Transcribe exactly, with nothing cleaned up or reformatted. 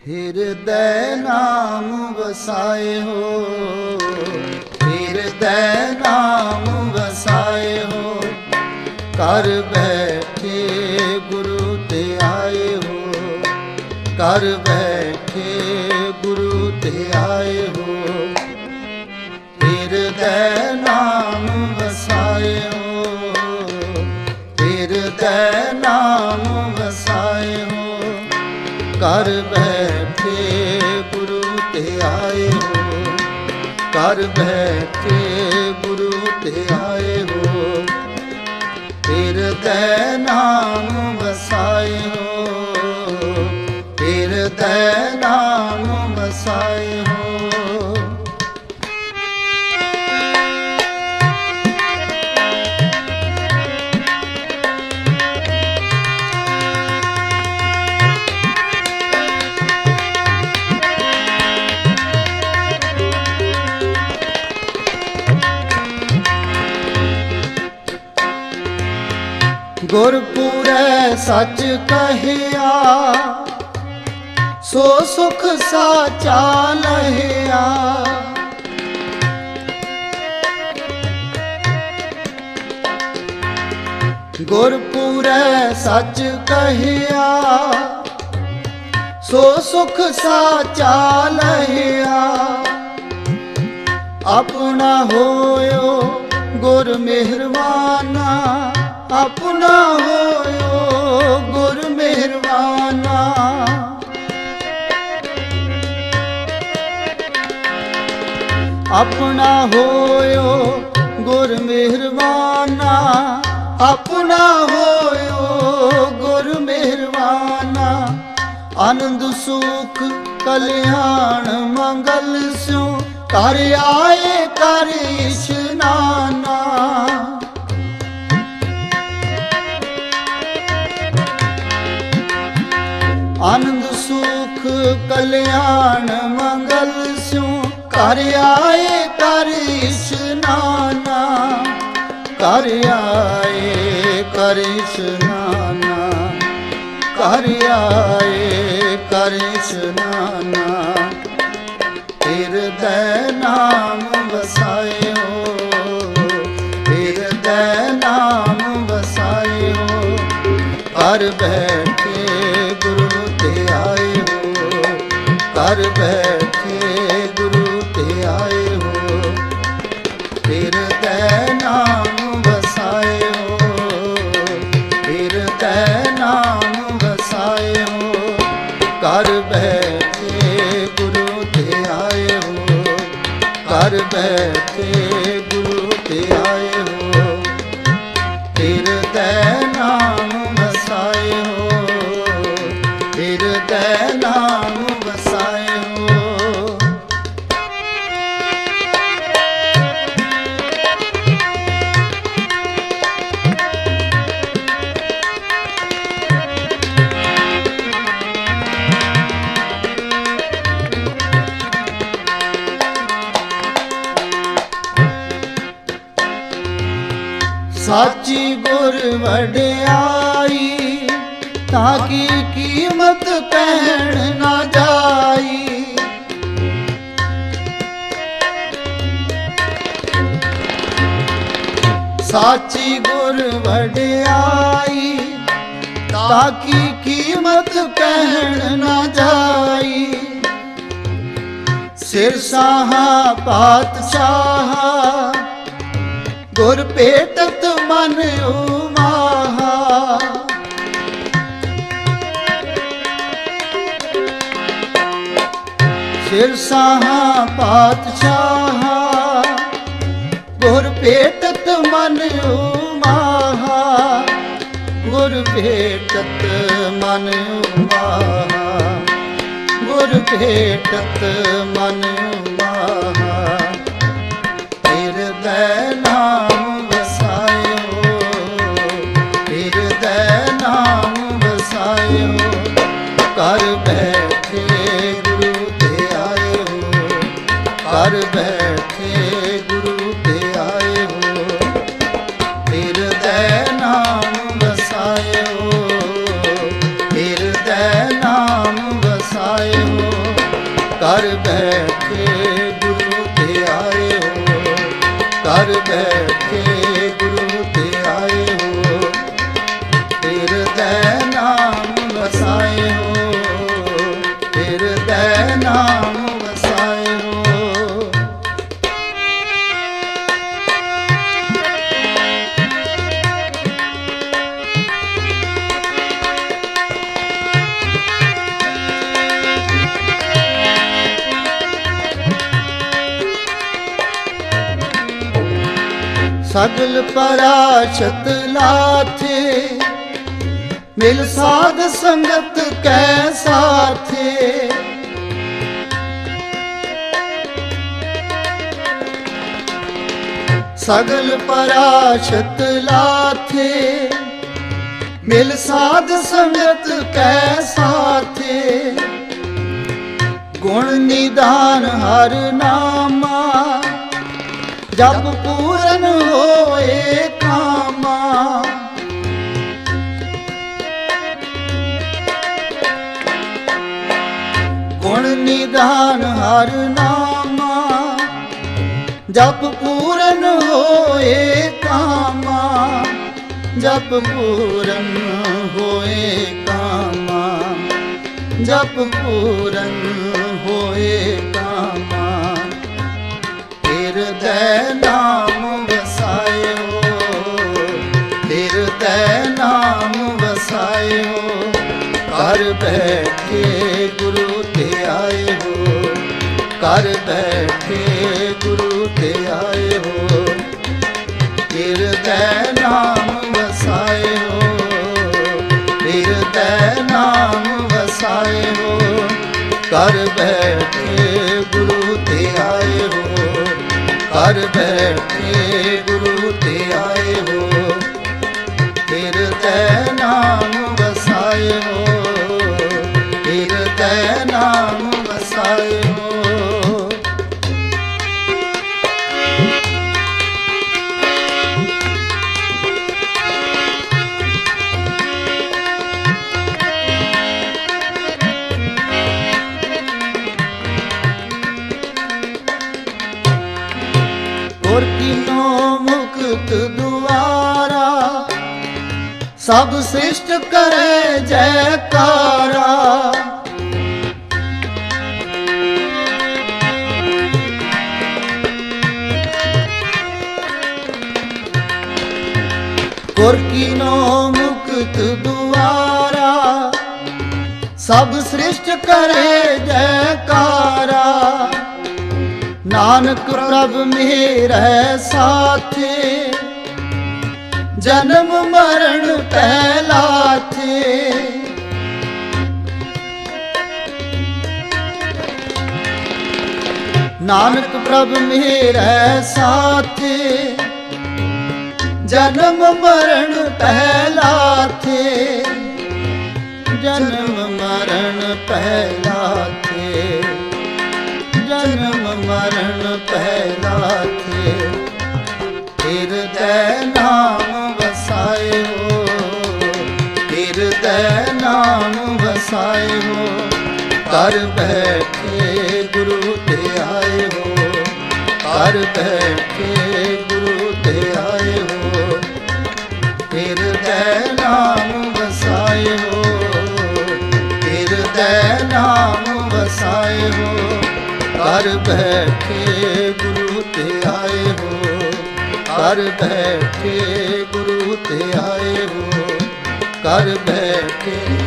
ਹਿਰਦੈ ਨਾਮ ਵਸਾਏ ਹੋ, ਹਿਰਦੈ ਨਾਮ ਵਸਾਏ ਹੋ, ਘਰ ਬੈਠੇ ਗੁਰੂ ਤੇ ਆਏ ਹੋ, ਘਰ ਬੈਠੇ ਗੁਰੂ ਤੇ ਆਏ ਹੋ, ਹਿਰਦੈ ਨਾਮ ਵਸਾਏ ਹੋ, ਹਿਰਦੈ ਨਾਮ ਵਸਾਏ ਹੋ, ਘਰ ਬੈਠੇ ਗੁਰੂ ਤੇ ਆਏ ਹੋ, ਘਰ ਬੈਠੇ ਗੁਰੂ ਤੇ ਆਏ ਹੋ, ਹਿਰਦੈ ਨਾਮ ਵਸਾਏ ਹੋ, ਹਿਰਦੈ ਨਾਮ ਵਸਾਏ ਹੋ। ਗੁਰਪੁਰੈ ਸੱਚ ਕਹਿਆ, ਸੋ ਸੁਖ ਸਾਚਾ ਲਹਿਆ, ਗੁਰਪੁਰੈ ਸੱਚ ਕਹਿਆ, ਸੋ ਸੁਖ ਸਾਚਾ ਲਹਿਆ, ਆਪਣਾ ਹੋਇਓ ਗੁਰ ਮਿਹਰਬਾਨਾ, ਆਪਣਾ ਹੋਇਓ ਗੁਰ ਮਿਹਰਬਾਨਾ, ਆਪਣਾ ਹੋਇਓ ਗੁਰ ਮਿਹਰਬਾਨਾ, ਆਪਣਾ ਹੋਇਓ ਗੁਰ ਮਿਹਰਬਾਨਾ, ਆਨੰਦ ਸੁਖ ਕਲਿਆਣ ਮੰਗਲ ਸਿਉ, ਘਰ ਆਏ ਕਰ ਇਸ਼ਨਾਨਾ, ਆਨੰਦ ਸੁਖ ਕਲਿਆਣ ਮੰਗਲ ਸਿਉ, ਘਰ ਆਏ ਕਰ ਇਸ਼ਨਾਨਾ, ਘਰ ਆਏ ਕਰ ਇਸ਼ਨਾਨਾ, ਘਰ ਆਏ ਕਰ ਇਸ਼ਨਾਨਾ, ਹਿਰਦੈ ਨਾਮ ਵਸਾਏ ਹੋ, ਹਿਰਦੈ ਨਾਮ ਵਸਾਏ ਹੋ, ਘਰ ਬੈਠੇ ਗੁਰੂ ਤੇ ਆਏ ਹੋ, ਘਰ ਬੈਠੇ ਗੁਰੂ ਤੇ ਆਏ ਹੋ, ਹਿਰਦੈ ਨਾਮ ਵਸਾਏ ਹੋ, ਹਿਰਦੈ ਨਾਮ ਵਸਾਏ ਹੋ, ਘਰ ਬੈਠੇ ਗੁਰੂ ਤੇ ਆਏ ਹੋ, ਘਰ ਬੈਠੇ ਗੁਰੂ ਤੇ ਆਏ ਹੋ, ਹਿਰਦੈ ਨਾਮ ਵਸਾਏ ਹੋ, ਹਿਰਦੈ ਨਾਮ ਵਸਾਏ ਹੋ। ਸਾਚੀ ਗੁਰ ਵਡਿਆਈ, ਤਾਂ ਕੀ ਕੀਮਤ ਕਹਿਣ ਨਾ ਜਾਈ, ਸਾਚੀ ਗੁਰ ਵਡਿਆਈ, ਤਾਂ ਕੀ ਕੀਮਤ ਕਹਿਣ ਨਾ ਜਾਈ, ਸਿਰ ਸਾਹਾ ਪਾਤਸ਼ਾਹ, ਗੁਰ ਭੇਟਤ ਮਨ ਉਮਾਹਾ, ਸਿਰ ਸਾਹਾ ਪਾਤਸ਼ਾਹ, ਗੁਰ ਭੇਟਤ ਮਨ ਉਮਾਹਾ, ਗੁਰ ਭੇਟਤ ਮਨ ਉਮਾਹਾ, ਗੁਰ ਭੇਟਤ ਮਨ ਉਮਾਹਾ, ਹਿਰਦੈ ਨਾਮ ਵਸਾਏ ਹੋ, ਹਿਰਦੈ ਨਾਮ ਵਸਾਏ ਹੋ, ਘਰ ਬੈਠੇ ਗੁਰੂ ਤੇ ਆਏ ਹੋ, ਘਰ ਬੈਠੇ ਗੁਰੂ ਤੇ ਆਏ ਹੋ, ਹਿਰਦੈ ਨਾਮ ਵਸਾਏ ਹੋ, ਹਿਰਦੈ ਨਾਮ ਵਸਾਏ ਵਸਾਏ ਹੋ, ਕਰ ਬੈਠੇ ਗੁਰੂ ਤੇ ਆਏ ਹੋ, ਕਰ ਬੈਠੇ ਗੁਰੂ ਤੇ ਆਏ ਹੋ, ਹਿਰਦੈ ਨਾਮ ਵਸਾਏ ਹੋ, ਹਿਰਦੈ ਨਾਮ ਵਸਾਏ ਹੋ। ਸਗਲ ਪਰਾਸ਼ਤ ਲਾਥੇ, ਮਿਲ ਸਾਧ ਸੰਗਤ ਕੈ ਸਾਥੇ, ਸਗਲ ਪਰਾਸ਼ਤ ਲਾਥੇ, ਮਿਲ ਸਾਧ ਸੰਗਤ ਕੈ ਸਾਥੇ, ਗੁਣ ਨਿਦਾਨ ਹਰ ਨਾਮਾ, ਜਪ ਪੂਰਨ ਹੋਏ ਕਾਮਾ, ਗੁਣ ਨਿਦਾਨ ਹਰ ਨਾਮਾ, ਜਪ ਪੂਰਨ ਹੋਏ ਕਾਮਾ, ਜਪ ਪੂਰਨ ਹੋਏ ਕਾਮਾ, ਜਪ ਪੂਰਨ ਹੋਏ ਕਾਮਾ, ਹਿਰਦੈ ਨਾਮ ਵਸਾਏ ਹੋ, ਹਿਰਦੈ ਨਾਮ ਵਸਾਏ ਹੋ, ਕਰ ਬੈਠੇ ਗੁਰੂ ਤੇ ਆਏ ਹੋ, ਕਰ ਬੈਠੇ ਗੁਰੂ ਤੇ ਆਏ ਹੋ, ਹਿਰਦੈ ਨਾਮ ਵਸਾਏ ਹੋ, ਹਿਰਦੈ ਨਾਮ ਵਸਾਏ ਹੋ, ਕਰ ਬੈਠੇ ਗੁਰੂ ਤੇ ਆਏ ਹੋ, ਕਰ ਬੈਠੇ ਗੁਰੂ ਤੇ ਆਏ ਹੋ, ਹਿਰਦੈ ਨਾਮ ਵਸਾਏ ਹੋ, ਹਿਰਦੈ ਨਾਮ ਵਸਾਏ ਹੋ। ਗੁਰ ਕੀਨੋ ਮੁਕਤ ਦੁਆਰਾ, ਸਭ ਸ੍ਰਿਸ਼ਟ ਕਰੇ ਜੈਕਾਰਾ, ਗੁਰ ਕੀਨੋ ਮੁਕਤ ਦੁਆਰਾ, ਸਭ ਸ੍ਰਿਸ਼ਟ ਕਰੇ ਜੈਕਾਰਾ, ਨਾਨਕ ਪ੍ਰਭ ਮੇਰੈ ਸਾਥੇ, ਜਨਮ ਮਰਨ ਪਹਿਲਾਥੇ, ਨਾਨਕ ਪ੍ਰਭ ਮੇਰੈ ਸਾਥੇ, ਜਨਮ ਮਰਨ ਪਹਿਲਾਥੇ, ਜਨਮ ਮਰਨ ਪਹਿਲਾਥੇ, ਜਨਮ ਮਰਨ ਪਹਿਲਾਥੇ, ਹਿਰਦੈ ਨਾਮ ਵਸਾਏ ਹੋ, ਹਿਰਦੈ ਨਾਮ ਵਸਾਏ ਹੋ, ਕਰ ਬੈਠੇ ਗੁਰੂ ਤੇ ਆਏ ਹੋ, ਕਰ ਬੈਠੇ ਗੁਰੂ ਤੇ ਆਏ ਹੋ, ਹਿਰਦੈ ਨਾਮ ਵਸਾਏ ਹੋ, ਹਿਰਦੈ ਨਾਮ ਵਸਾਏ ਹੋ, ਕਰ ਬੈਠੇ ਗੁਰੂ ਤੇ ਆਏ ਹੋ, ਕਰ ਬੈਠੇ ਗੁਰੂ ਤੇ ਆਏ ਹੋ, ਕਰ ਬੈਠੇ